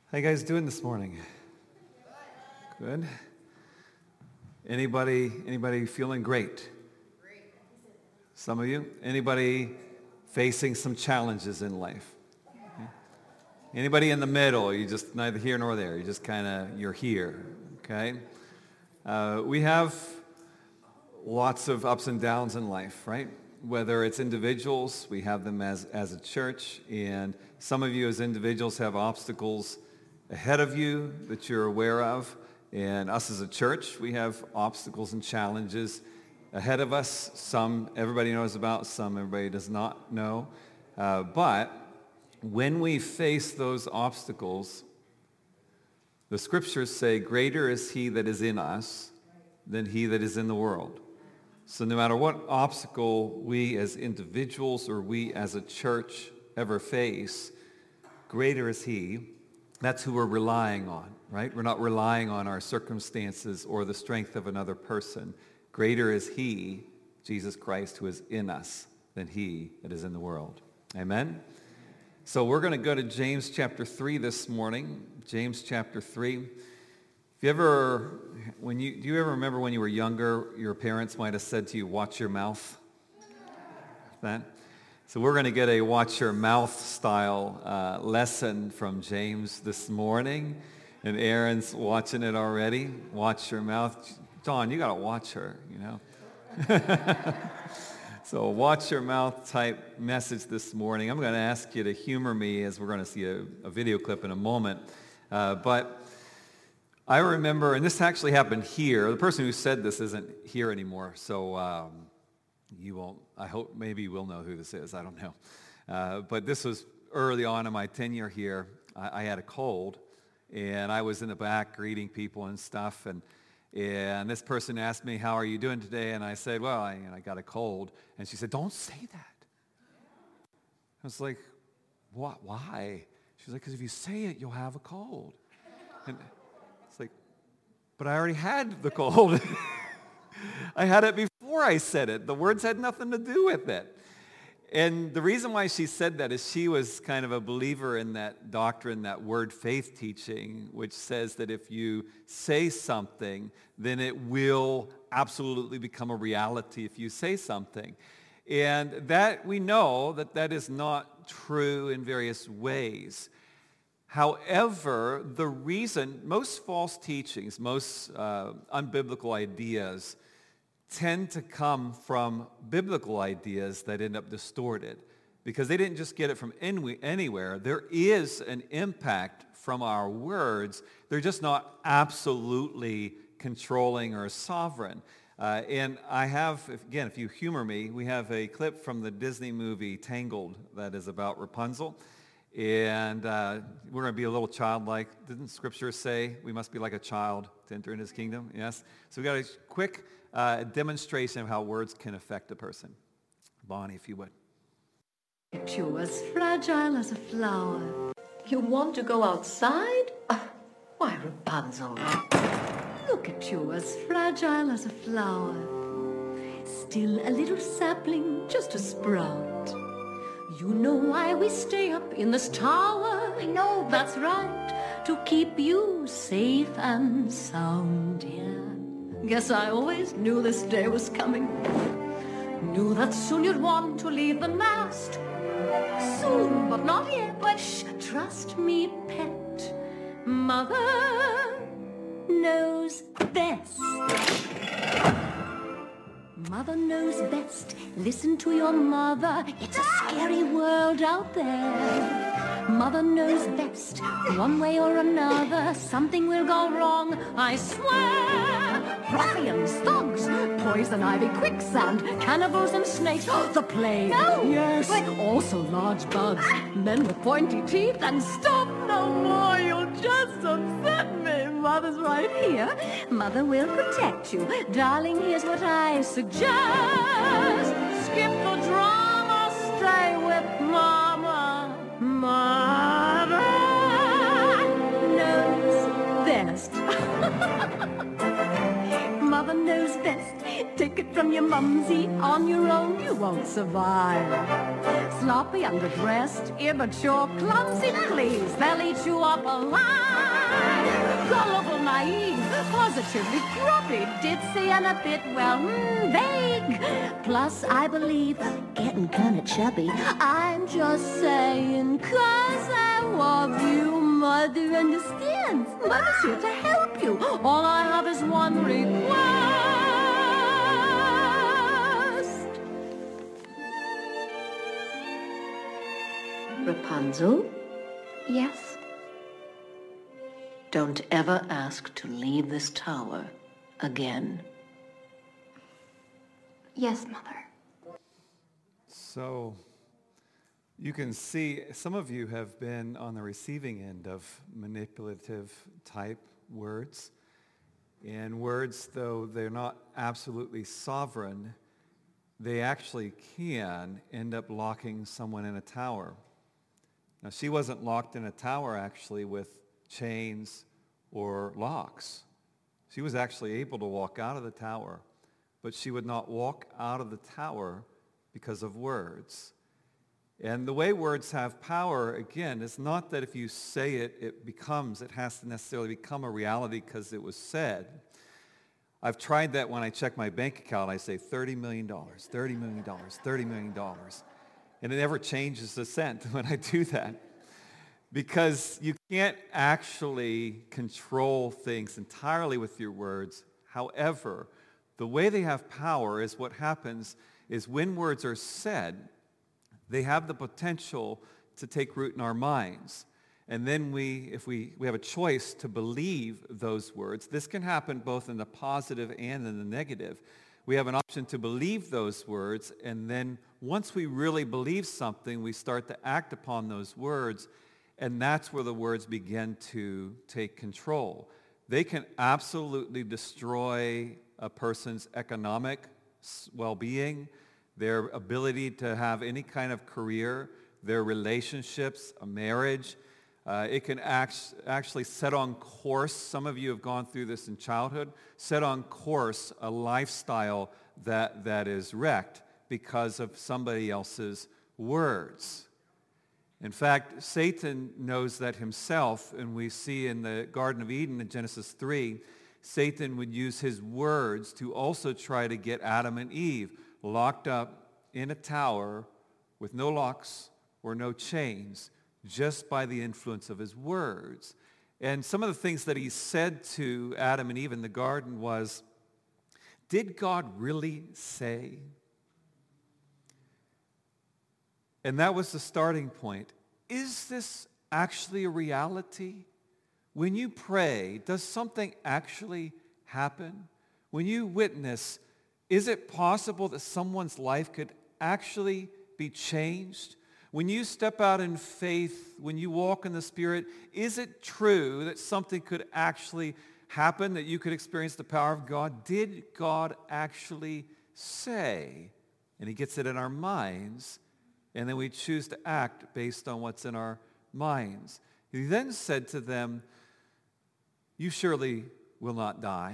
How you guys doing this morning? Good. Anybody feeling great? Some of you? Anybody facing some challenges in life? Anybody in the middle? You just neither here nor there. You just you're here. Okay. We have lots of ups and downs in life, right? Whether it's individuals, we have them as a church, and some of you as individuals have obstacles ahead of you that you're aware of, and us as a church, we have obstacles and challenges ahead of us. Some everybody knows about, some everybody does not know. But when we face those obstacles, the scriptures say, greater is he that is in us than he that is in the world. So no matter what obstacle we as individuals or we as a church ever face, greater is he. That's who we're relying on, right? We're not relying on our circumstances or the strength of another person. Greater is he, Jesus Christ, who is in us than he that is in the world. Amen? So we're going to go to James chapter 3 this morning. James chapter 3. Do you ever remember when you were younger, your parents might have said to you, watch your mouth? That? So we're going to get a watch your mouth style lesson from James this morning. And Aaron's watching it already. Watch your mouth. John, you got to watch her, you know. So watch your mouth type message this morning. I'm going to ask you to humor me as we're going to see a video clip in a moment. But I remember, and this actually happened here. The person who said this isn't here anymore, so you won't, I hope, maybe you will know who this is. I don't know. But this was early on in my tenure here. I had a cold, and I was in the back greeting people and stuff, and this person asked me, how are you doing today? And I said, well, I got a cold. And she said, don't say that. I was like, what? Why? She's like, because if you say it, you'll have a cold. And it's like, but I already had the cold. I had it before I said it. The words had nothing to do with it. And the reason why she said that is she was kind of a believer in that doctrine, that word faith teaching, which says that if you say something, then it will absolutely become a reality if you say something. And that we know that is not true in various ways. However, the reason most false teachings, most unbiblical ideas tend to come from biblical ideas that end up distorted because they didn't just get it from anywhere. There is an impact from our words. They're just not absolutely controlling or sovereign. And I have, again, if you humor me, we have a clip from the Disney movie Tangled that is about Rapunzel. And we're going to be a little childlike. Didn't Scripture say we must be like a child to enter in his kingdom? Yes. So we got a quick demonstration of how words can affect a person. Bonnie, if you would. You're as fragile as a flower. You want to go outside? Why, Rapunzel? Look at you, as fragile as a flower. Still a little sapling, just a sprout. You know why we stay up in this tower? I know, but that's right, to keep you safe and sound, yeah. Guess I always knew this day was coming. Knew that soon you'd want to leave the nest. Soon, but not yet. But shh, trust me, pet. Mother knows best. Mother knows best. Listen to your mother. It's a scary world out there. Mother knows best. One way or another, something will go wrong, I swear. Ruffians, thugs, poison ivy, quicksand, cannibals and snakes. The plague. No, yes, but also large bugs. Men with pointy teeth. And stop no more, you'll just upset me. Mother's right here. Mother will protect you. Darling, here's what I suggest. Skip the drama, stay with Mama. Mother knows best. Mother knows best. Take it from your mumsy. On your own, you won't survive. sloppy, underdressed, immature, clumsy, please. They'll eat you up alive. Gullible, naive, positively grubby, ditzy, and a bit, well, vague. Plus, I believe, getting kinda chubby. I'm just saying, 'cause I love you. Mother understands. Mother's here to help you. All I have is one request. Rapunzel, Yes? don't ever ask to leave this tower again. Yes, Mother. So you can see some of you have been on the receiving end of manipulative type words. And words, though they're not absolutely sovereign, they actually can end up locking someone in a tower. Now, she wasn't locked in a tower actually with chains or locks. She was actually able to walk out of the tower, but she would not walk out of the tower because of words. And the way words have power, again, is not that if you say it, it has to necessarily become a reality because it was said. I've tried that when I check my bank account. I say $30 million, $30 million, $30 million. And it never changes a cent when I do that. Because you can't actually control things entirely with your words. However, the way they have power is what happens is when words are said, they have the potential to take root in our minds. And then if we have a choice to believe those words. This can happen both in the positive and in the negative. We have an option to believe those words, and then once we really believe something, we start to act upon those words, and that's where the words begin to take control. They can absolutely destroy a person's economic well-being, their ability to have any kind of career, their relationships, a marriage. It can actually set on course, some of you have gone through this in childhood, set on course a lifestyle that is wrecked because of somebody else's words. In fact, Satan knows that himself, and we see in the Garden of Eden in Genesis 3, Satan would use his words to also try to get Adam and Eve locked up in a tower with no locks or no chains, just by the influence of his words. And some of the things that he said to Adam and Eve in the garden was, did God really say? And that was the starting point. Is this actually a reality? When you pray, does something actually happen? When you witness, is it possible that someone's life could actually be changed? When you step out in faith, when you walk in the Spirit, is it true that something could actually happen, that you could experience the power of God? Did God actually say? And he gets it in our minds, and then we choose to act based on what's in our minds. He then said to them, you surely will not die.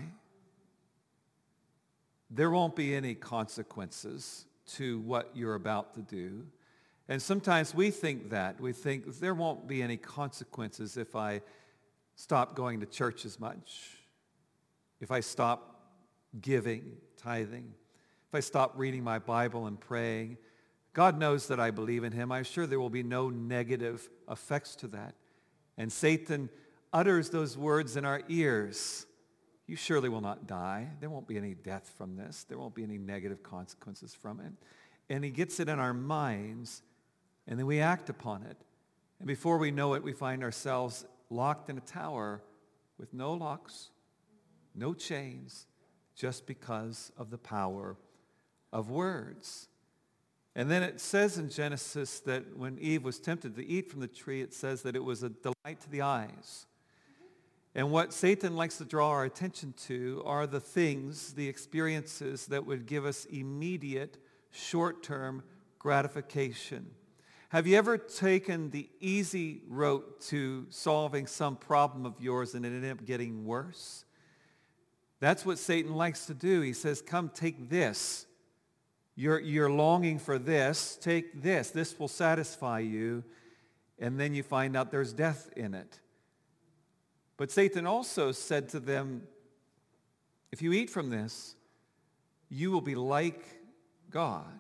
There won't be any consequences to what you're about to do. And sometimes we think that. We think there won't be any consequences if I stop going to church as much, if I stop giving, tithing, if I stop reading my Bible and praying. God knows that I believe in him. I'm sure there will be no negative effects to that. And Satan utters those words in our ears. You surely will not die. There won't be any death from this. There won't be any negative consequences from it. And he gets it in our minds, and then we act upon it. And before we know it, we find ourselves locked in a tower with no locks, no chains, just because of the power of words. And then it says in Genesis that when Eve was tempted to eat from the tree, it says that it was a delight to the eyes. And what Satan likes to draw our attention to are the things, the experiences that would give us immediate, short-term gratification. Have you ever taken the easy route to solving some problem of yours and it ended up getting worse? That's what Satan likes to do. He says, come take this. You're longing for this. Take this. This will satisfy you. And then you find out there's death in it. But Satan also said to them, if you eat from this, you will be like God.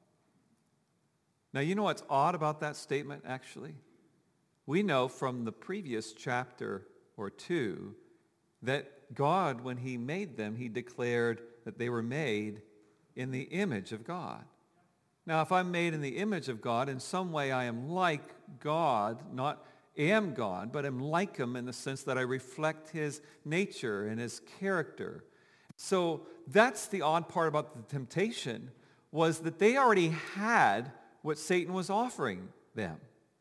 Now, you know what's odd about that statement, actually? We know from the previous chapter or two that God, when he made them, he declared that they were made in the image of God. Now, if I'm made in the image of God, in some way I am like God, not am God, but am like him in the sense that I reflect his nature and his character. So that's the odd part about the temptation, was that they already had what Satan was offering them.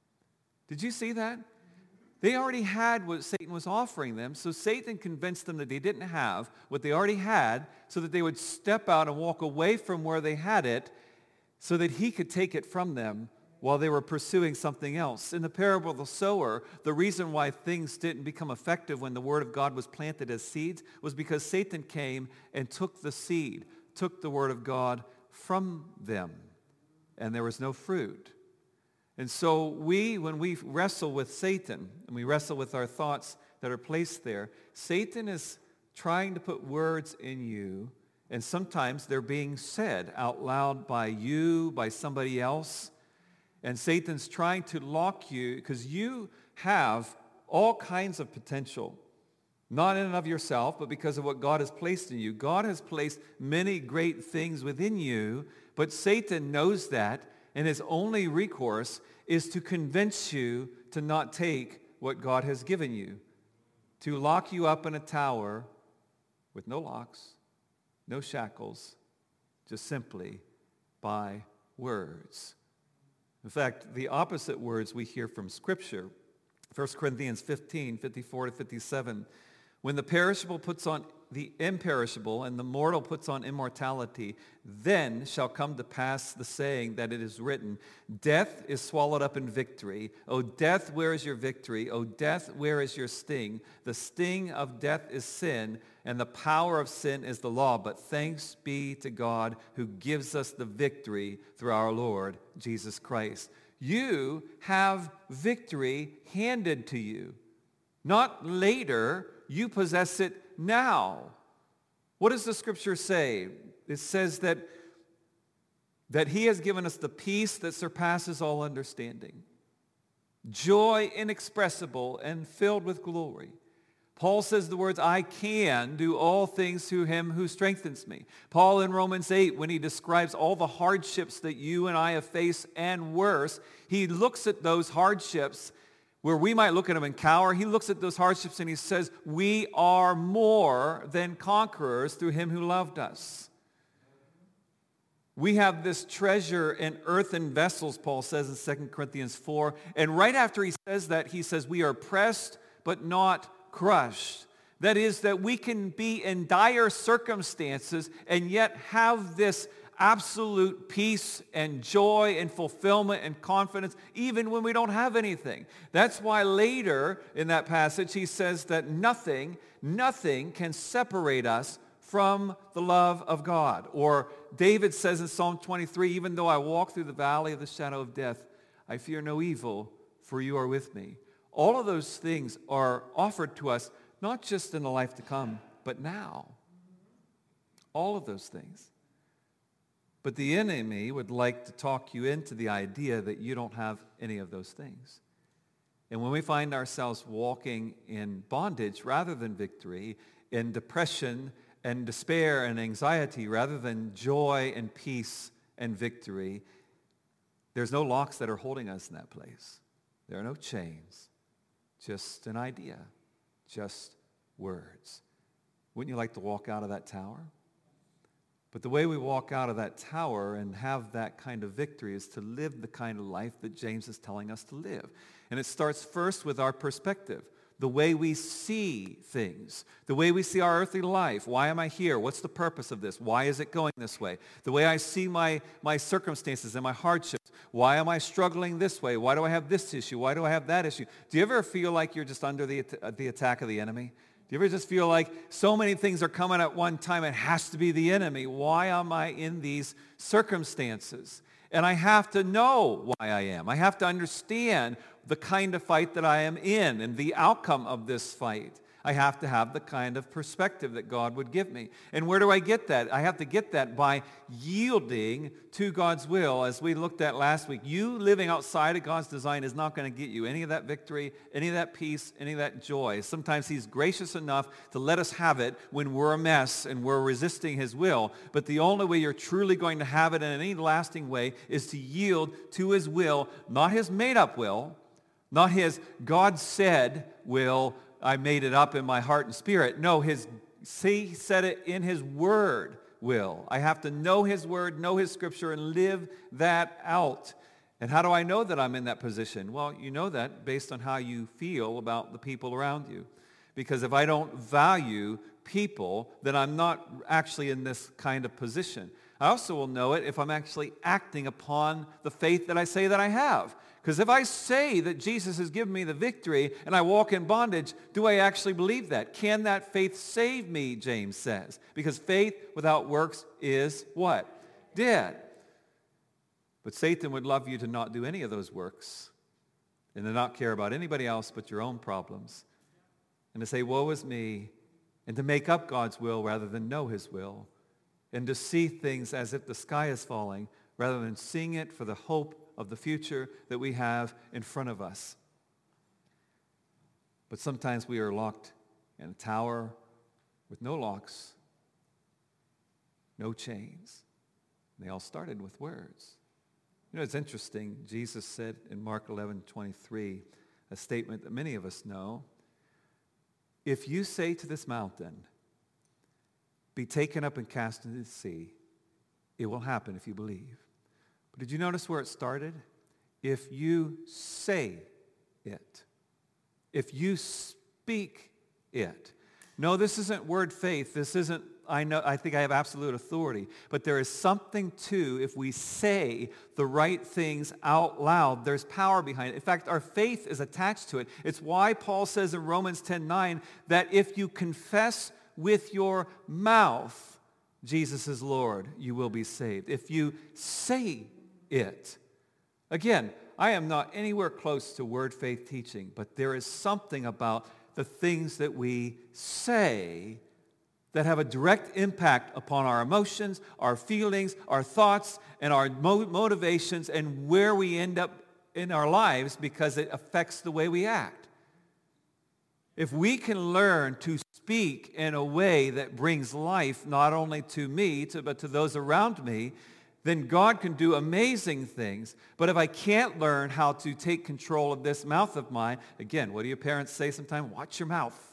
Did you see that? They already had what Satan was offering them, so Satan convinced them that they didn't have what they already had, so that they would step out and walk away from where they had it, so that he could take it from them while they were pursuing something else. In the parable of the sower, the reason why things didn't become effective when the word of God was planted as seeds was because Satan came and took the seed, took the word of God from them, and there was no fruit. And so when we wrestle with Satan, and we wrestle with our thoughts that are placed there, Satan is trying to put words in you, and sometimes they're being said out loud by you, by somebody else. And Satan's trying to lock you because you have all kinds of potential, not in and of yourself, but because of what God has placed in you. God has placed many great things within you, but Satan knows that, and his only recourse is to convince you to not take what God has given you, to lock you up in a tower with no locks, no shackles, just simply by words. In fact, the opposite words we hear from Scripture, 1 Corinthians 15, 54 to 57, when the perishable puts on the imperishable and the mortal puts on immortality, then shall come to pass the saying that it is written, death is swallowed up in victory. O death, where is your victory? O death, where is your sting? The sting of death is sin, and the power of sin is the law. But thanks be to God who gives us the victory through our Lord Jesus Christ. You have victory handed to you. Not later, you possess it now. What does the Scripture say? It says that he has given us the peace that surpasses all understanding, joy inexpressible and filled with glory. Paul says the words, I can do all things through him who strengthens me. Paul in Romans 8, when he describes all the hardships that you and I have faced and worse, he looks at those hardships where we might look at them and cower. He looks at those hardships and he says, we are more than conquerors through him who loved us. We have this treasure in earthen vessels, Paul says in 2 Corinthians 4. And right after he says that, he says, we are pressed but not crushed. That is, that we can be in dire circumstances and yet have this absolute peace and joy and fulfillment and confidence even when we don't have anything. That's why later in that passage he says that nothing can separate us from the love of God. Or David says in Psalm 23, even though I walk through the valley of the shadow of death, I fear no evil, for you are with me. All of those things are offered to us not just in the life to come, but now. All of those things. But the enemy would like to talk you into the idea that you don't have any of those things. And when we find ourselves walking in bondage rather than victory, in depression and despair and anxiety rather than joy and peace and victory, there's no locks that are holding us in that place. There are no chains. Just an idea. Just words. Wouldn't you like to walk out of that tower? But the way we walk out of that tower and have that kind of victory is to live the kind of life that James is telling us to live. And it starts first with our perspective, the way we see things, the way we see our earthly life. Why am I here? What's the purpose of this? Why is it going this way? The way I see my circumstances and my hardships. Why am I struggling this way? Why do I have this issue? Why do I have that issue? Do you ever feel like you're just under the attack of the enemy? Do you ever just feel like so many things are coming at one time, it has to be the enemy? Why am I in these circumstances? And I have to know why I am. I have to understand the kind of fight that I am in and the outcome of this fight. I have to have the kind of perspective that God would give me. And where do I get that? I have to get that by yielding to God's will. As we looked at last week, you living outside of God's design is not going to get you any of that victory, any of that peace, any of that joy. Sometimes he's gracious enough to let us have it when we're a mess and we're resisting his will. But the only way you're truly going to have it in any lasting way is to yield to his will, not his made-up will, not his God said will, I made it up in my heart and spirit. No, he said it in his word will. I have to know his word, know his scripture, and live that out. And how do I know that I'm in that position? Well, you know that based on how you feel about the people around you. Because if I don't value people, then I'm not actually in this kind of position. I also will know it if I'm actually acting upon the faith that I say that I have. Because if I say that Jesus has given me the victory and I walk in bondage, do I actually believe that? Can that faith save me, James says? Because faith without works is what? Dead. But Satan would love you to not do any of those works and to not care about anybody else but your own problems and to say, woe is me, and to make up God's will rather than know his will, and to see things as if the sky is falling rather than seeing it for the hope of the future that we have in front of us. But sometimes we are locked in a tower with no locks, no chains. And they all started with words. You know, it's interesting. Jesus said in Mark 11:23, a statement that many of us know. If you say to this mountain, be taken up and cast into the sea, it will happen if you believe. But did you notice where it started? If you say it. If you speak it. No, this isn't word faith. This isn't, I think I have absolute authority. But there is something too, if we say the right things out loud, there's power behind it. In fact, our faith is attached to it. It's why Paul says in Romans 10:9 that if you confess with your mouth Jesus is Lord, you will be saved. If you say it. Again, I am not anywhere close to word faith teaching, but there is something about the things that we say that have a direct impact upon our emotions, our feelings, our thoughts, and our motivations, and where we end up in our lives because it affects the way we act. If we can learn to speak in a way that brings life not only to me, but to those around me, then God can do amazing things. But if I can't learn how to take control of this mouth of mine, again, what do your parents say sometimes? Watch your mouth.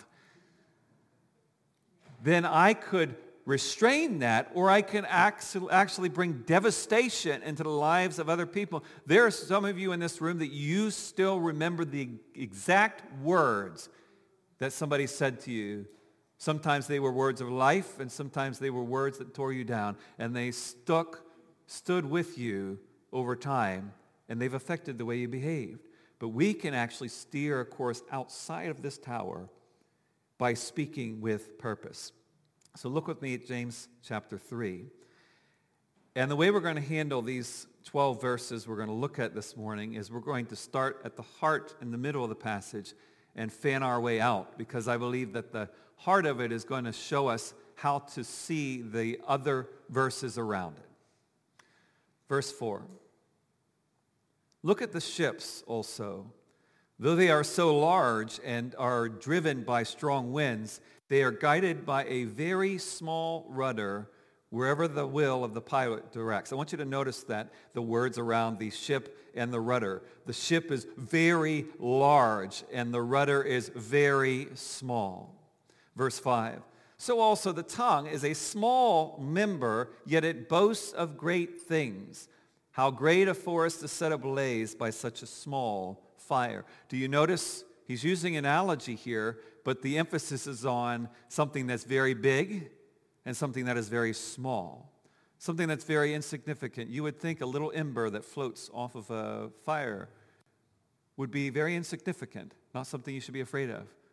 Then I could restrain that, or I can actually bring devastation into the lives of other people. There are some of you in this room that you still remember the exact words that somebody said to you. Sometimes they were words of life, and sometimes they were words that tore you down, and they stood with you over time, and they've affected the way you behaved. But we can actually steer a course outside of this tower by speaking with purpose. So look with me at James chapter 3. And the way we're going to handle these 12 verses we're going to look at this morning is we're going to start at the heart in the middle of the passage and fan our way out, because I believe that the heart of it is going to show us how to see the other verses around it. Verse 4. Look at the ships also. Though they are so large and are driven by strong winds, they are guided by a very small rudder wherever the will of the pilot directs. I want you to notice that the words around the ship and the rudder. The ship is very large and the rudder is very small. Verse 5. So also the tongue is a small member, yet it boasts of great things. How great a forest is set ablaze by such a small fire. Do you notice he's using an analogy here, but the emphasis is on something that's very big and something that is very small. Something that's very insignificant. You would think a little ember that floats off of a fire would be very insignificant, not something you should be afraid of.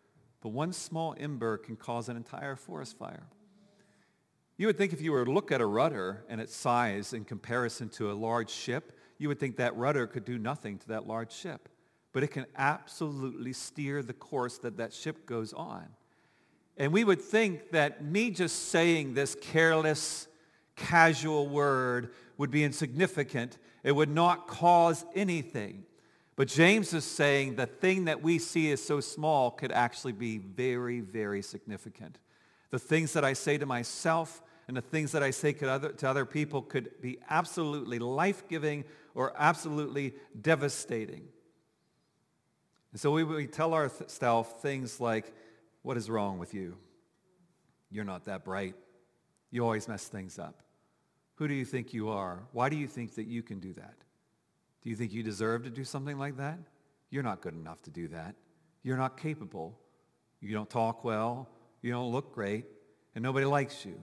but one small ember can cause an entire forest fire. You would think if you were to look at a rudder and its size in comparison to a large ship, you would think that rudder could do nothing to that large ship. But it can absolutely steer the course that that ship goes on. And we would think that me just saying this careless, casual word would be insignificant. It would not cause anything. But James is saying the thing that we see as so small could actually be very, very significant. The things that I say to myself and the things that I say to other people could be absolutely life-giving or absolutely devastating. And so we tell ourselves things like, what is wrong with you? You're not that bright. You always mess things up. Who do you think you are? Why do you think that you can do that? Do you think you deserve to do something like that? You're not good enough to do that. You're not capable. You don't talk well. You don't look great. And nobody likes you.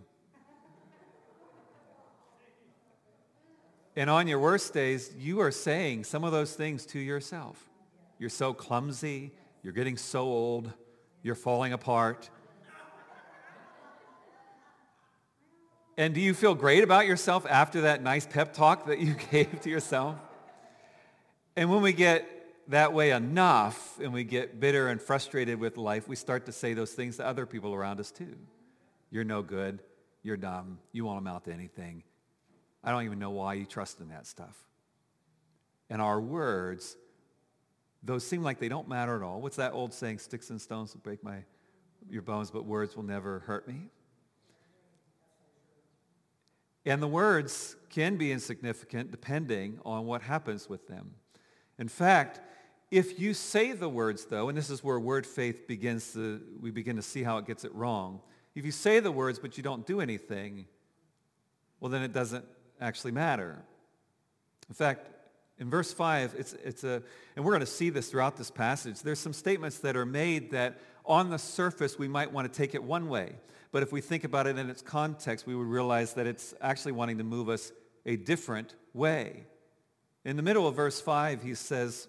And on your worst days, you are saying some of those things to yourself. You're so clumsy. You're getting so old. You're falling apart. And do you feel great about yourself after that nice pep talk that you gave to yourself? And when we get that way enough and we get bitter and frustrated with life, we start to say those things to other people around us too. You're no good. You're dumb. You won't amount to anything. I don't even know why you trust in that stuff. And our words, those seem like they don't matter at all. What's that old saying? Sticks and stones will break your bones, but words will never hurt me. And the words can be insignificant depending on what happens with them. In fact, if you say the words, though, and this is where word faith we begin to see how it gets it wrong. If you say the words but you don't do anything, well, then it doesn't actually matter. In fact, in verse 5, and we're going to see this throughout this passage, there's some statements that are made that on the surface we might want to take it one way. But if we think about it in its context, we would realize that it's actually wanting to move us a different way. In the middle of verse 5, he says,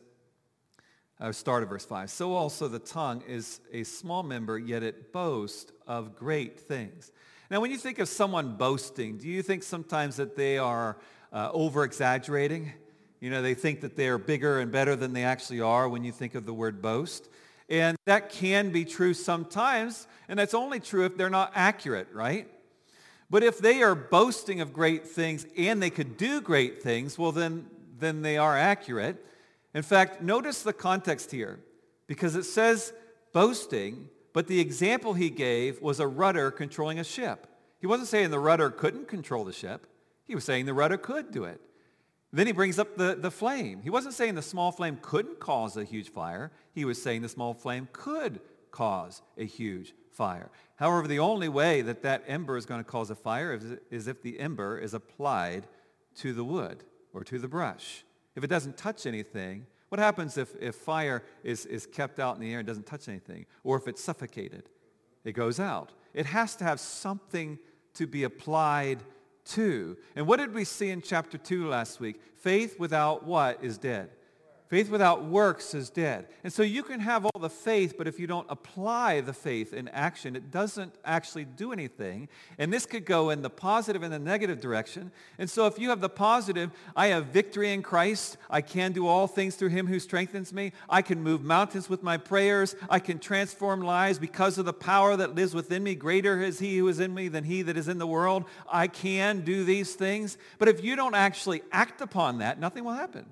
start of verse 5, so also the tongue is a small member, yet it boasts of great things. Now, when you think of someone boasting, do you think sometimes that they are over-exaggerating? You know, they think that they're bigger and better than they actually are when you think of the word boast. And that can be true sometimes, and that's only true if they're not accurate, right? But if they are boasting of great things and they could do great things, well, then they are accurate. In fact, notice the context here, because it says boasting, but the example he gave was a rudder controlling a ship. He wasn't saying the rudder couldn't control the ship. He was saying the rudder could do it. Then he brings up the flame. He wasn't saying the small flame couldn't cause a huge fire. He was saying the small flame could cause a huge fire. However, the only way that ember is going to cause a fire is if the ember is applied to the wood or to the brush. If it doesn't touch anything, what happens if fire is kept out in the air and doesn't touch anything? Or if it's suffocated, it goes out. It has to have something to be applied to. And what did we see in chapter 2 last week? Faith without what is dead? Faith without works is dead. And so you can have all the faith, but if you don't apply the faith in action, it doesn't actually do anything. And this could go in the positive and the negative direction. And so if you have the positive, I have victory in Christ. I can do all things through him who strengthens me. I can move mountains with my prayers. I can transform lives because of the power that lives within me. Greater is he who is in me than he that is in the world. I can do these things. But if you don't actually act upon that, nothing will happen.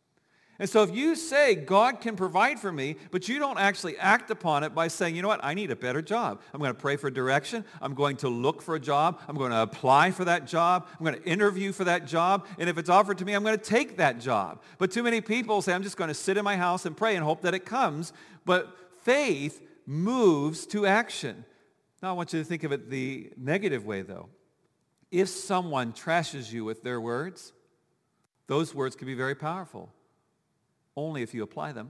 And so if you say God can provide for me, but you don't actually act upon it by saying, you know what, I need a better job. I'm going to pray for direction. I'm going to look for a job. I'm going to apply for that job. I'm going to interview for that job. And if it's offered to me, I'm going to take that job. But too many people say, I'm just going to sit in my house and pray and hope that it comes. But faith moves to action. Now I want you to think of it the negative way, though. If someone trashes you with their words, those words can be very powerful. Only if you apply them.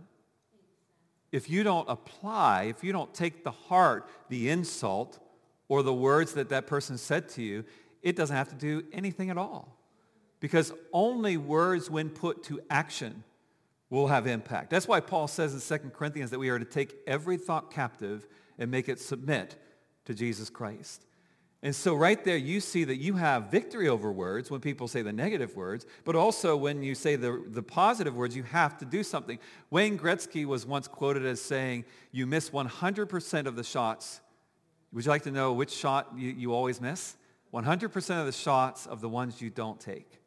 If you don't apply, if you don't take to heart the insult or the words that person said to you, it doesn't have to do anything at all. Because only words when put to action will have impact. That's why Paul says in 2 Corinthians that we are to take every thought captive and make it submit to Jesus Christ. And so right there you see that you have victory over words when people say the negative words, but also when you say the positive words, you have to do something. Wayne Gretzky was once quoted as saying, you miss 100% of the shots. Would you like to know which shot you always miss? 100% of the shots of the ones you don't take.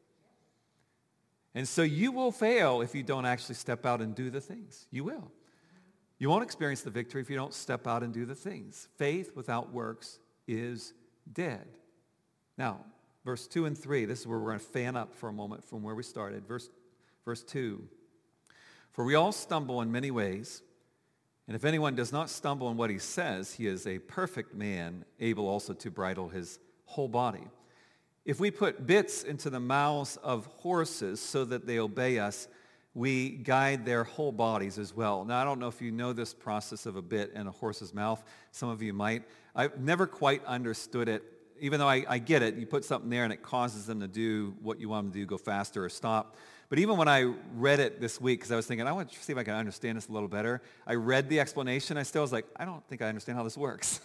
And so you will fail if you don't actually step out and do the things. You will. You won't experience the victory if you don't step out and do the things. Faith without works is dead. Now, verse 2 and 3, this is where we're going to fan up for a moment from where we started. Verse 2, for we all stumble in many ways, and if anyone does not stumble in what he says, he is a perfect man, able also to bridle his whole body. If we put bits into the mouths of horses so that they obey us, we guide their whole bodies as well. Now, I don't know if you know this process of a bit in a horse's mouth. Some of you might. I've never quite understood it, even though I get it. You put something there and it causes them to do what you want them to do, go faster or stop. But even when I read it this week, because I was thinking, I want to see if I can understand this a little better, I read the explanation. I still was like, I don't think I understand how this works.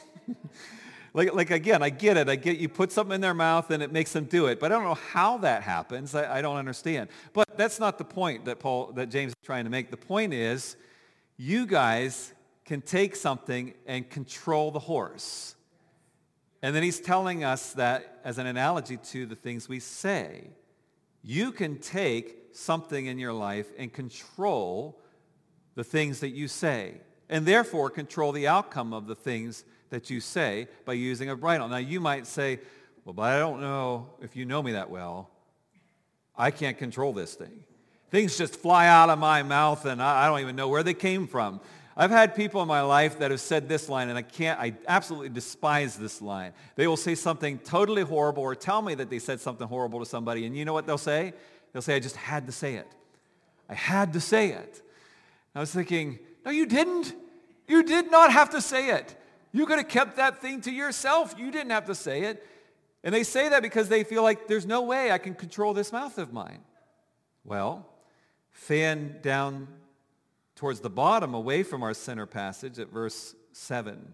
Like again, I get it. I get you put something in their mouth and it makes them do it. But I don't know how that happens. I don't understand. But that's not the point that James is trying to make. The point is, you guys can take something and control the horse. And then he's telling us that as an analogy to the things we say. You can take something in your life and control the things that you say. And therefore control the outcome of the things that you say by using a bridle. Now you might say, well, but I don't know if you know me that well. I can't control this thing. Things just fly out of my mouth and I don't even know where they came from. I've had people in my life that have said this line, and I absolutely despise this line. They will say something totally horrible or tell me that they said something horrible to somebody, and you know what they'll say? They'll say, I just had to say it. I had to say it. I was thinking, no, you didn't. You did not have to say it. You could have kept that thing to yourself. You didn't have to say it. And they say that because they feel like there's no way I can control this mouth of mine. Well, fan down towards the bottom away from our center passage at verse 7.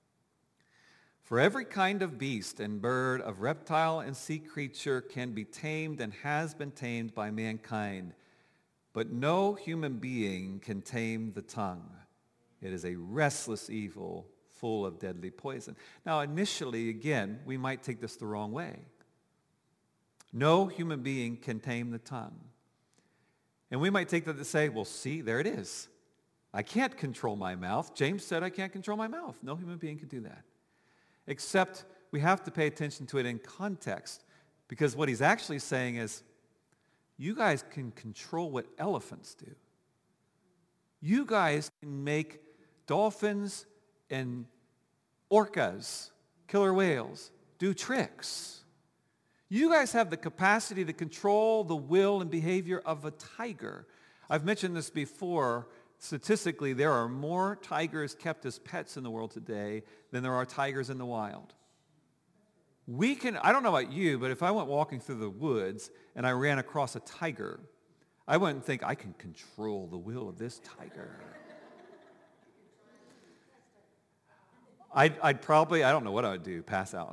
For every kind of beast and bird, of reptile and sea creature can be tamed and has been tamed by mankind. But no human being can tame the tongue. It is a restless evil full of deadly poison. Now, initially, again, we might take this the wrong way. No human being can tame the tongue. And we might take that to say, well, see, there it is. I can't control my mouth. James said I can't control my mouth. No human being can do that. Except we have to pay attention to it in context, because what he's actually saying is, you guys can control what elephants do. You guys can make dolphins and orcas, killer whales, do tricks. You guys have the capacity to control the will and behavior of a tiger. I've mentioned this before. Statistically, there are more tigers kept as pets in the world today than there are tigers in the wild. I don't know about you, but if I went walking through the woods and I ran across a tiger, I wouldn't think I can control the will of this tiger. I'd probably, I don't know what I would do, pass out.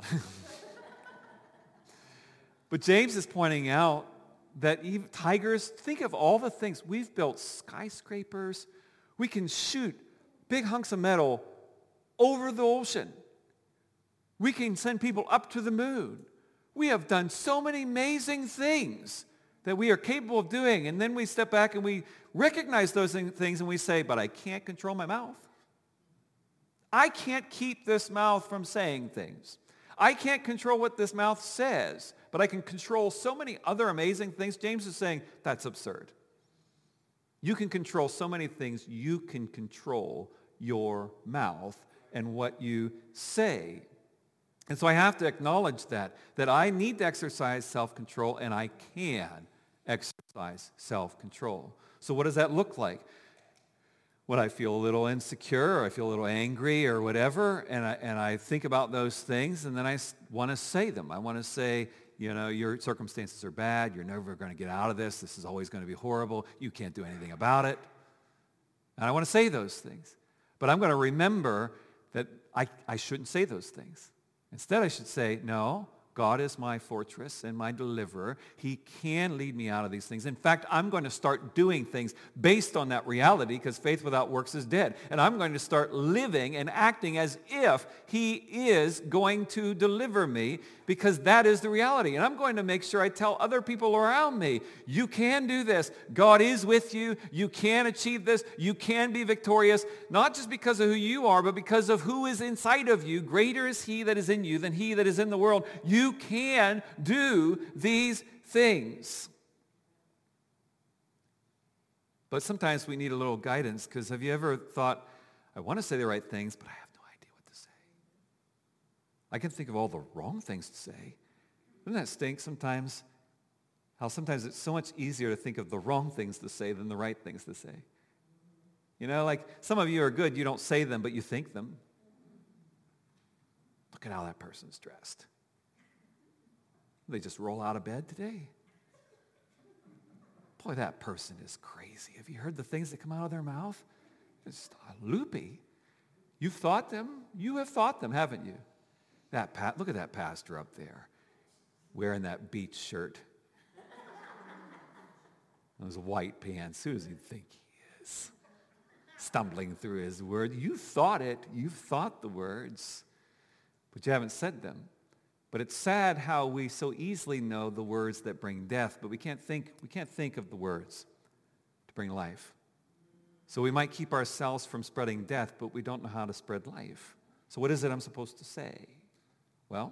But James is pointing out that even tigers, think of all the things. We've built skyscrapers. We can shoot big hunks of metal over the ocean. We can send people up to the moon. We have done so many amazing things that we are capable of doing. And then we step back and we recognize those things and we say, but I can't control my mouth. I can't keep this mouth from saying things. I can't control what this mouth says, but I can control so many other amazing things. James is saying that's absurd. You can control so many things. You can control your mouth and what you say. And so I have to acknowledge that I need to exercise self-control, and I can exercise self-control. So what does that look like? When I feel a little insecure or I feel a little angry or whatever, and I think about those things, and then I want to say them. I want to say, you know, your circumstances are bad. You're never going to get out of this. This is always going to be horrible. You can't do anything about it. And I want to say those things. But I'm going to remember that I shouldn't say those things. Instead, I should say, no, God is my fortress and my deliverer. He can lead me out of these things. In fact, I'm going to start doing things based on that reality because faith without works is dead. And I'm going to start living and acting as if he is going to deliver me because that is the reality. And I'm going to make sure I tell other people around me, you can do this. God is with you. You can achieve this. You can be victorious, not just because of who you are, but because of who is inside of you. Greater is he that is in you than he that is in the world. You can do these things. But sometimes we need a little guidance because have you ever thought, I want to say the right things, but I have no idea what to say. I can think of all the wrong things to say. Doesn't that stink sometimes? How sometimes it's so much easier to think of the wrong things to say than the right things to say. You know, like some of you are good, you don't say them, but you think them. Look at how that person's dressed. They just roll out of bed today. Boy, that person is crazy. Have you heard the things that come out of their mouth? It's loopy. You've thought them. You have thought them, haven't you? Look at that pastor up there wearing that beach shirt. Those white pants. Who does he think he is? Stumbling through his word. You thought it. You've thought the words, but you haven't said them. But it's sad how we so easily know the words that bring death, but we can't think of the words to bring life. So we might keep ourselves from spreading death, but we don't know how to spread life. So what is it I'm supposed to say? Well,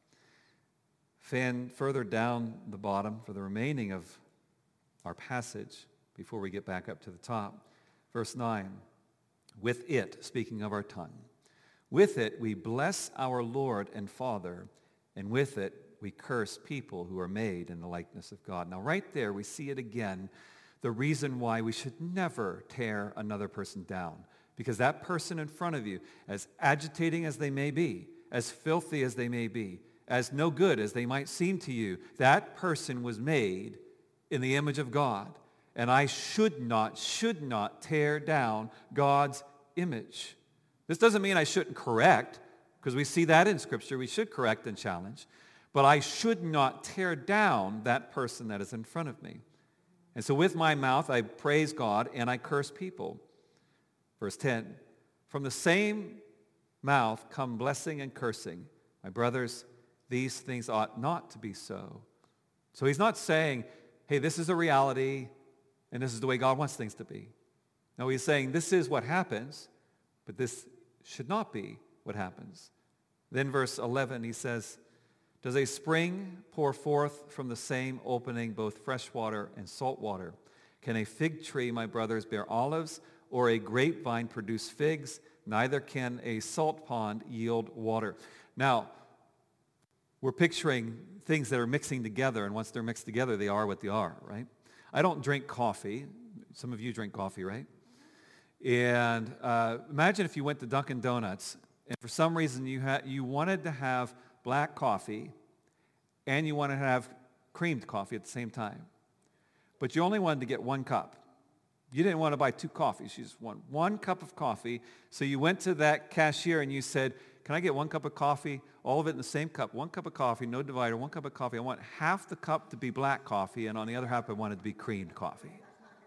fan further down the bottom for the remaining of our passage before we get back up to the top. Verse 9, with it, speaking of our tongue, with it we bless our Lord and Father, and with it, we curse people who are made in the likeness of God. Now, right there, we see it again, the reason why we should never tear another person down. Because that person in front of you, as agitating as they may be, as filthy as they may be, as no good as they might seem to you, that person was made in the image of God. And I should not tear down God's image. This doesn't mean I shouldn't correct, because we see that in Scripture. We should correct and challenge. But I should not tear down that person that is in front of me. And so with my mouth, I praise God and I curse people. Verse 10, from the same mouth come blessing and cursing. My brothers, these things ought not to be so. So he's not saying, hey, this is a reality and this is the way God wants things to be. No, he's saying this is what happens, but this should not be what happens. Then verse 11, he says, does a spring pour forth from the same opening both fresh water and salt water? Can a fig tree, my brothers, bear olives, or a grapevine produce figs? Neither can a salt pond yield water. Now, we're picturing things that are mixing together, and once they're mixed together, they are what they are, right? I don't drink coffee. Some of you drink coffee, right? And imagine if you went to Dunkin' Donuts, and for some reason you wanted to have black coffee and you wanted to have creamed coffee at the same time. But you only wanted to get one cup. You didn't want to buy two coffees. You just want one cup of coffee. So you went to that cashier and you said, can I get one cup of coffee? All of it in the same cup. One cup of coffee, no divider, one cup of coffee. I want half the cup to be black coffee, and on the other half I want it to be creamed coffee.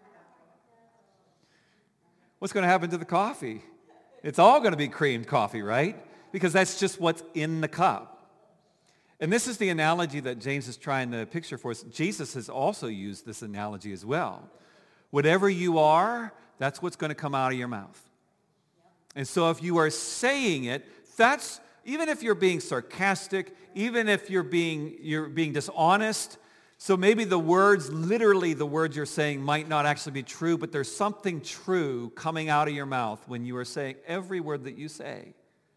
What's going to happen to the coffee? It's all going to be creamed coffee, right? Because that's just what's in the cup. And this is the analogy that James is trying to picture for us. Jesus has also used this analogy as well. Whatever you are, that's what's going to come out of your mouth. And so if you are saying it, that's, even if you're being sarcastic, even if you're being dishonest, so maybe the words, literally the words you're saying might not actually be true, but there's something true coming out of your mouth when you are saying every word that you say.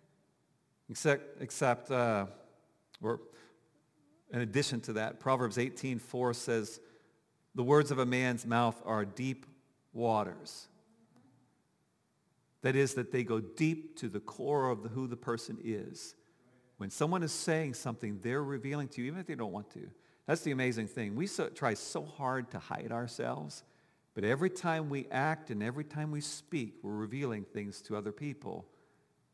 Except or in addition to that, Proverbs 18:4 says, the words of a man's mouth are deep waters. That is, that they go deep to the core of who the person is. When someone is saying something, they're revealing to you, even if they don't want to. That's the amazing thing. We try so hard to hide ourselves, but every time we act and every time we speak, we're revealing things to other people.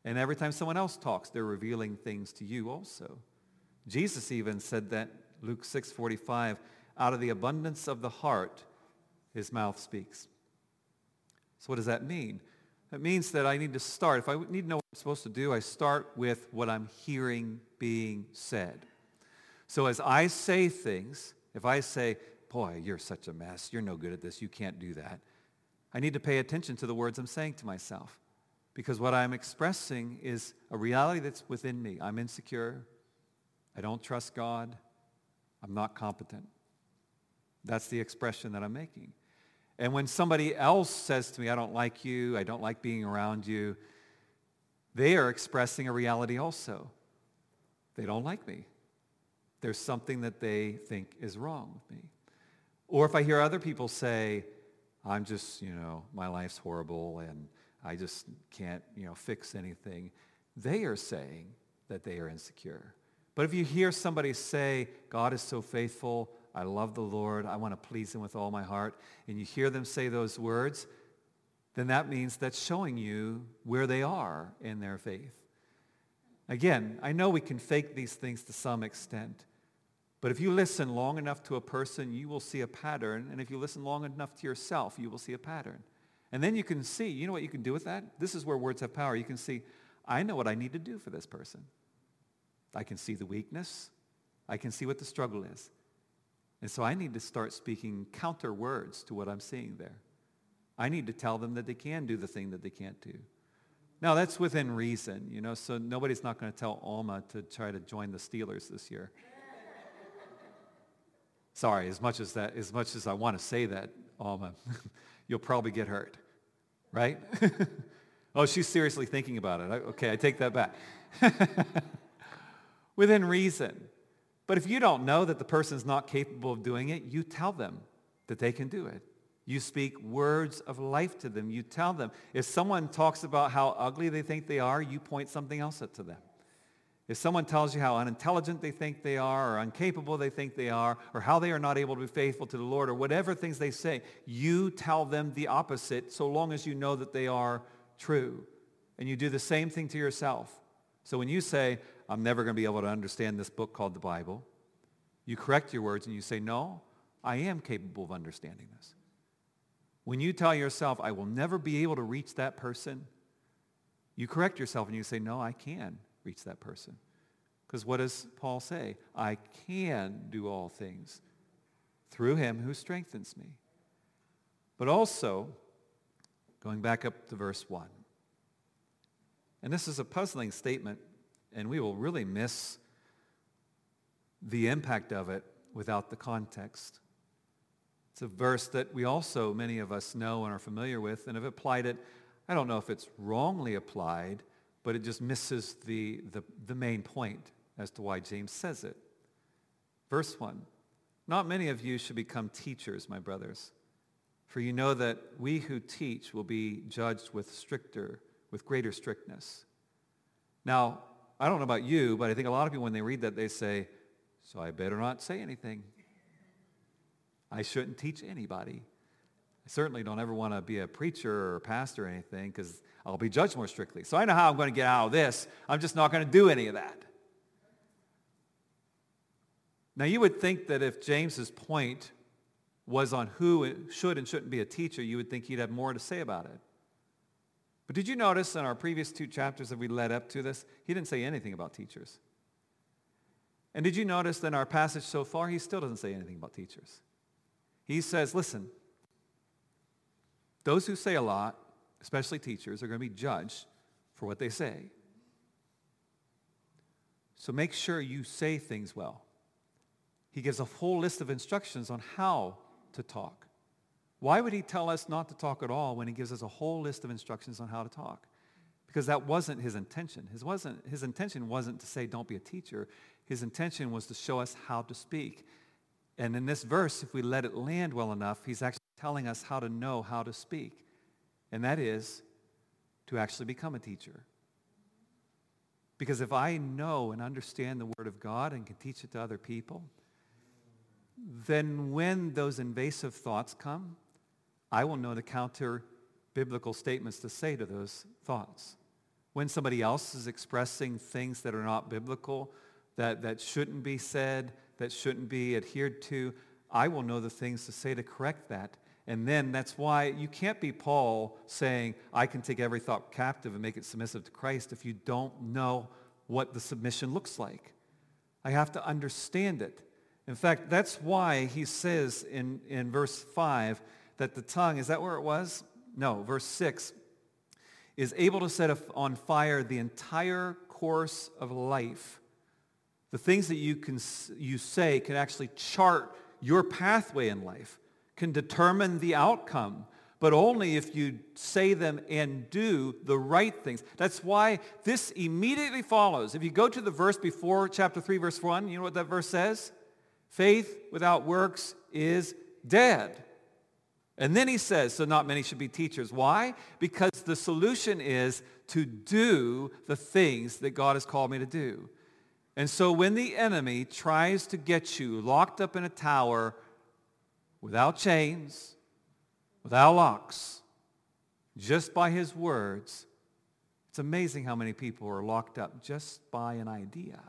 And every time someone else talks, they're revealing things to you also. Jesus even said that, Luke 6:45, out of the abundance of the heart, his mouth speaks. So what does that mean? It means that I need to start. If I need to know what I'm supposed to do, I start with what I'm hearing being said. So as I say things, if I say, boy, you're such a mess, you're no good at this, you can't do that, I need to pay attention to the words I'm saying to myself. Because what I'm expressing is a reality that's within me. I'm insecure. I don't trust God. I'm not competent. That's the expression that I'm making. And when somebody else says to me, I don't like you, I don't like being around you, they are expressing a reality also. They don't like me. There's something that they think is wrong with me. Or if I hear other people say, I'm just, my life's horrible and I just can't, fix anything, they are saying that they are insecure. But if you hear somebody say, God is so faithful, I love the Lord, I want to please him with all my heart, and you hear them say those words, then that means that's showing you where they are in their faith. Again, I know we can fake these things to some extent, but if you listen long enough to a person, you will see a pattern, and if you listen long enough to yourself, you will see a pattern. And then you can see, you know what you can do with that? This is where words have power. You can see, I know what I need to do for this person. I can see the weakness. I can see what the struggle is. And so I need to start speaking counter words to what I'm seeing there. I need to tell them that they can do the thing that they can't do. Now, that's within reason, so nobody's not going to tell Alma to try to join the Steelers this year. Sorry, as much as I want to say that, Alma, you'll probably get hurt, right? Oh, she's seriously thinking about it. Okay, I take that back. Within reason. But if you don't know that the person's not capable of doing it, you tell them that they can do it. You speak words of life to them. You tell them. If someone talks about how ugly they think they are, you point something else to them. If someone tells you how unintelligent they think they are or incapable they think they are or how they are not able to be faithful to the Lord or whatever things they say, you tell them the opposite so long as you know that they are true. And you do the same thing to yourself. So when you say, I'm never going to be able to understand this book called the Bible, you correct your words and you say, no, I am capable of understanding this. When you tell yourself, I will never be able to reach that person, you correct yourself and you say, no, I can reach that person. Because what does Paul say? I can do all things through him who strengthens me. But also, going back up to verse 1. And this is a puzzling statement, and we will really miss the impact of it without the context. It's a verse that we also, many of us know and are familiar with, and have applied it. I don't know if it's wrongly applied, but it just misses the main point as to why James says it. Verse 1, not many of you should become teachers, my brothers, for you know that we who teach will be judged with greater strictness. Now, I don't know about you, but I think a lot of people when they read that, they say, so I better not say anything. I shouldn't teach anybody. I certainly don't ever want to be a preacher or a pastor or anything because I'll be judged more strictly. So I know how I'm going to get out of this. I'm just not going to do any of that. Now you would think that if James's point was on who should and shouldn't be a teacher, you would think he'd have more to say about it. But did you notice in our previous 2 chapters that we led up to this, he didn't say anything about teachers. And did you notice that in our passage so far, he still doesn't say anything about teachers. He says, listen, those who say a lot, especially teachers, are going to be judged for what they say. So make sure you say things well. He gives a full list of instructions on how to talk. Why would he tell us not to talk at all when he gives us a whole list of instructions on how to talk? Because that wasn't his intention. His intention wasn't to say don't be a teacher. His intention was to show us how to speak. And in this verse, if we let it land well enough, he's actually telling us how to know how to speak. And that is to actually become a teacher. Because if I know and understand the Word of God and can teach it to other people, then when those invasive thoughts come, I will know the counter-biblical statements to say to those thoughts. when somebody else is expressing things that are not biblical, that shouldn't be said, that shouldn't be adhered to, I will know the things to say to correct that. And then that's why you can't be Paul saying, I can take every thought captive and make it submissive to Christ if you don't know what the submission looks like. I have to understand it. In fact, that's why he says in verse 5 that the tongue, is that where it was? No, verse 6, is able to set on fire the entire course of life. The things that you say can actually chart your pathway in life, can determine the outcome, but only if you say them and do the right things. That's why this immediately follows. If you go to the verse before chapter 3, verse 1, you know what that verse says? Faith without works is dead. And then he says, so not many should be teachers. Why? Because the solution is to do the things that God has called me to do. And so when the enemy tries to get you locked up in a tower without chains, without locks, just by his words, it's amazing how many people are locked up just by an idea.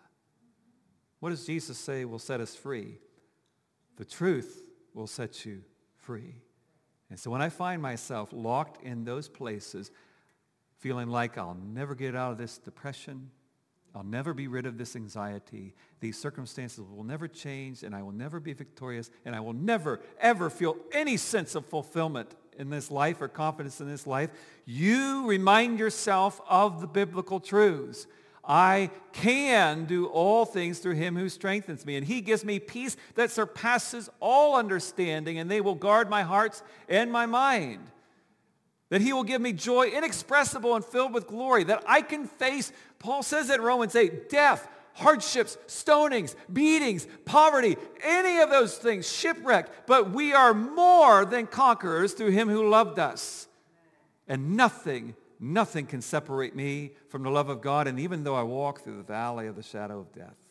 What does Jesus say will set us free? The truth will set you free. And so when I find myself locked in those places, feeling like I'll never get out of this depression, I'll never be rid of this anxiety, these circumstances will never change, and I will never be victorious, and I will never, ever feel any sense of fulfillment in this life or confidence in this life, you remind yourself of the biblical truths. I can do all things through him who strengthens me, and he gives me peace that surpasses all understanding, and they will guard my hearts and my mind. That he will give me joy inexpressible and filled with glory, that I can face, Paul says in Romans 8, death, hardships, stonings, beatings, poverty, any of those things, shipwreck. But we are more than conquerors through him who loved us. And nothing can separate me from the love of God, and even though I walk through the valley of the shadow of death.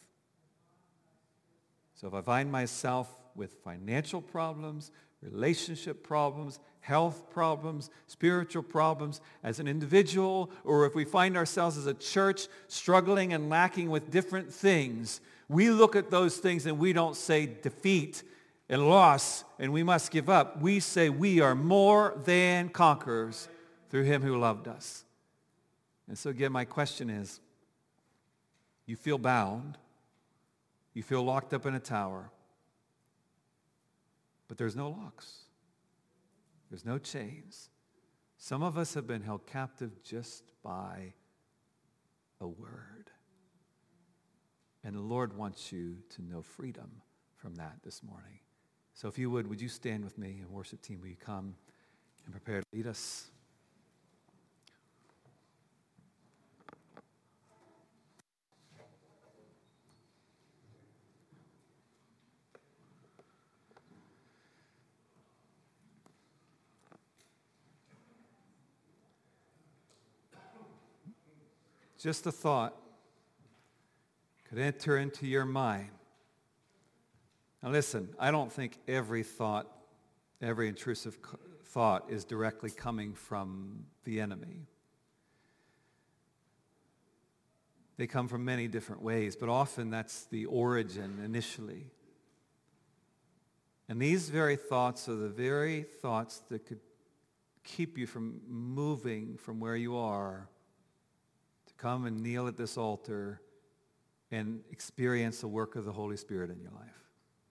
So if I find myself with financial problems, relationship problems, health problems, spiritual problems as an individual, or if we find ourselves as a church struggling and lacking with different things, we look at those things and we don't say defeat and loss and we must give up. We say we are more than conquerors through him who loved us. And so again, my question is, you feel bound, you feel locked up in a tower, but there's no locks. There's no chains. Some of us have been held captive just by a word. And the Lord wants you to know freedom from that this morning. So if you would you stand with me, and worship team, will you come and prepare to lead us? Just a thought could enter into your mind. Now listen, I don't think every thought, every intrusive thought is directly coming from the enemy. They come from many different ways, but often that's the origin initially. And these very thoughts are the very thoughts that could keep you from moving from where you are, come and kneel at this altar and experience the work of the Holy Spirit in your life.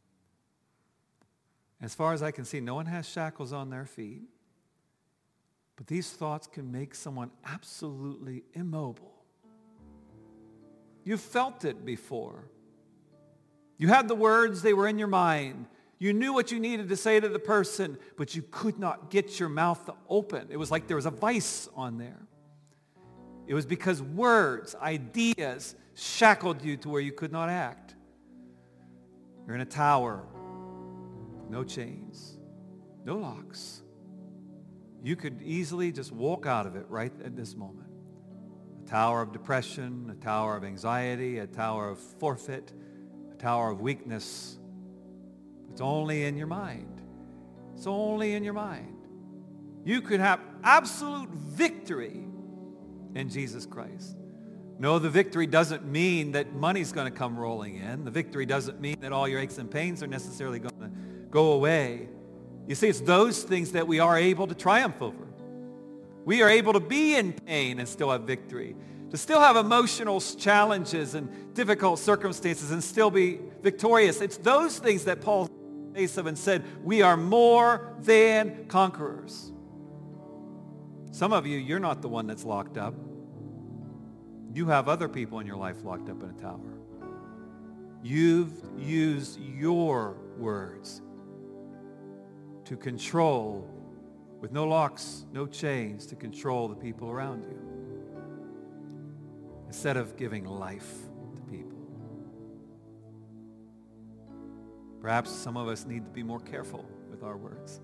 As far as I can see, no one has shackles on their feet, but these thoughts can make someone absolutely immobile. You've felt it before. You had the words, they were in your mind. You knew what you needed to say to the person, but you could not get your mouth to open. It was like there was a vice on there. It was because words, ideas, shackled you to where you could not act. You're in a tower, no chains, no locks. You could easily just walk out of it right at this moment. A tower of depression, a tower of anxiety, a tower of forfeit, a tower of weakness. It's only in your mind. It's only in your mind. You could have absolute victory in Jesus Christ. No, the victory doesn't mean that money's going to come rolling in. The victory doesn't mean that all your aches and pains are necessarily going to go away. You see, it's those things that we are able to triumph over. We are able to be in pain and still have victory, to still have emotional challenges and difficult circumstances and still be victorious. It's those things that Paul faced of and said, we are more than conquerors. Some of you, you're not the one that's locked up. You have other people in your life locked up in a tower. You've used your words to control, with no locks, no chains, to control the people around you, instead of giving life to people. Perhaps some of us need to be more careful with our words.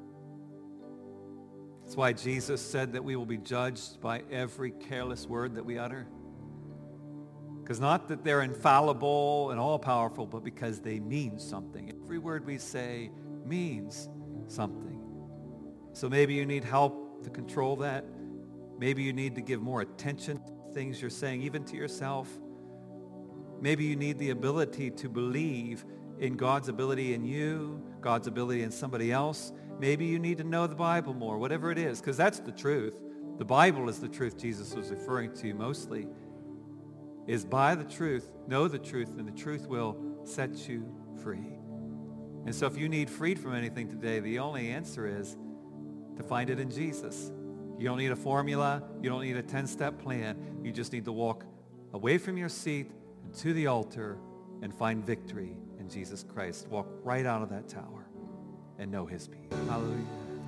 That's why Jesus said that we will be judged by every careless word that we utter. Because not that they're infallible and all-powerful, but because they mean something. Every word we say means something. So maybe you need help to control that. Maybe you need to give more attention to things you're saying, even to yourself. Maybe you need the ability to believe in God's ability in you, God's ability in somebody else. Maybe you need to know the Bible more, whatever it is, because that's the truth. The Bible is the truth Jesus was referring to mostly, is by the truth, know the truth, and the truth will set you free. And so if you need freed from anything today, the only answer is to find it in Jesus. You don't need a formula. You don't need a 10-step plan. You just need to walk away from your seat and to the altar and find victory in Jesus Christ. Walk right out of that tower and know his peace. Hallelujah.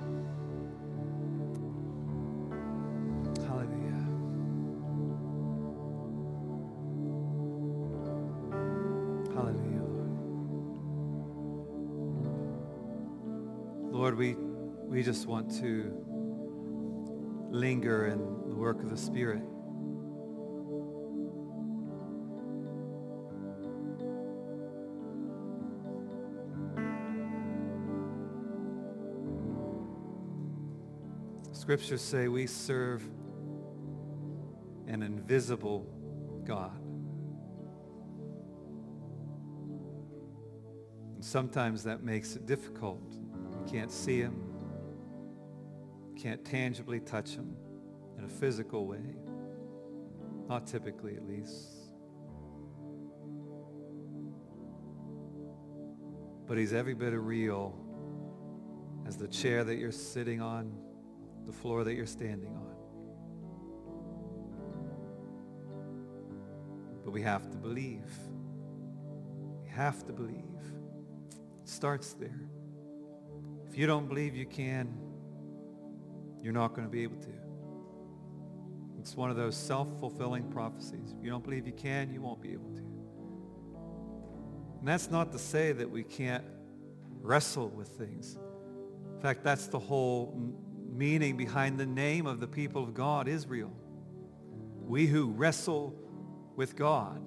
Hallelujah. Hallelujah, Lord. Lord, we just want to linger in the work of the Spirit. Scriptures say we serve an invisible God. And sometimes that makes it difficult. You can't see him. You can't tangibly touch him in a physical way. Not typically, at least. But he's every bit as real as the chair that you're sitting on, the floor that you're standing on. But we have to believe. We have to believe. It starts there. If you don't believe you can, you're not going to be able to. It's one of those self-fulfilling prophecies. If you don't believe you can, you won't be able to. And that's not to say that we can't wrestle with things. In fact, that's the whole meaning behind the name of the people of God, Israel. We who wrestle with God.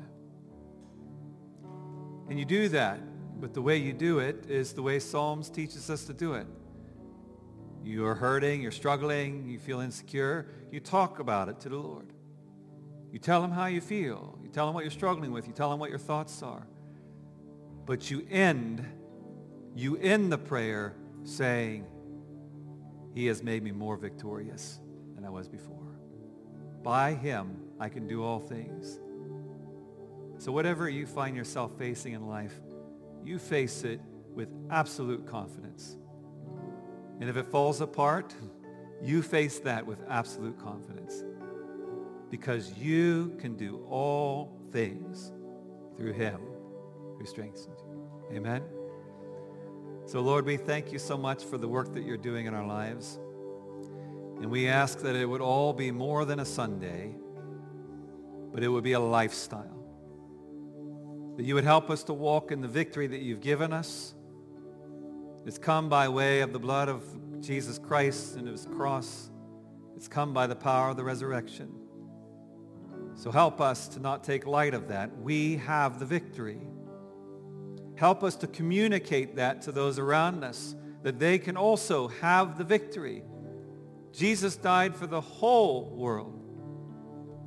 And you do that, but the way you do it is the way Psalms teaches us to do it. You are hurting, you're struggling, you feel insecure, you talk about it to the Lord. You tell him how you feel. You tell him what you're struggling with. You tell him what your thoughts are. But you end the prayer saying, he has made me more victorious than I was before. By him, I can do all things. So whatever you find yourself facing in life, you face it with absolute confidence. And if it falls apart, you face that with absolute confidence. Because you can do all things through him who strengthens you. Amen? So Lord, we thank you so much for the work that you're doing in our lives. And we ask that it would all be more than a Sunday, but it would be a lifestyle. That you would help us to walk in the victory that you've given us. It's come by way of the blood of Jesus Christ and his cross. It's come by the power of the resurrection. So help us to not take light of that. We have the victory. Help us to communicate that to those around us, that they can also have the victory. Jesus died for the whole world.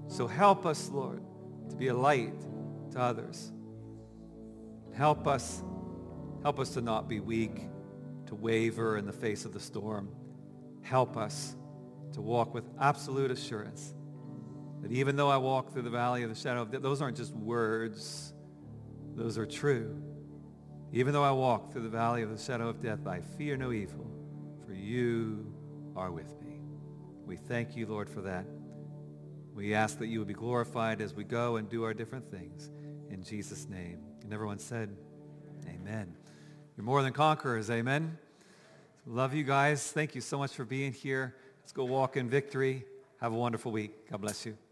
So help us, Lord, to be a light to others. Help us to not be weak, to waver in the face of the storm. Help us to walk with absolute assurance that even though I walk through the valley of the shadow of death, those aren't just words, those are true. Even though I walk through the valley of the shadow of death, I fear no evil, for you are with me. We thank you, Lord, for that. We ask that you would be glorified as we go and do our different things. In Jesus' name. And everyone said, amen. You're more than conquerors, amen. Love you guys. Thank you so much for being here. Let's go walk in victory. Have a wonderful week. God bless you.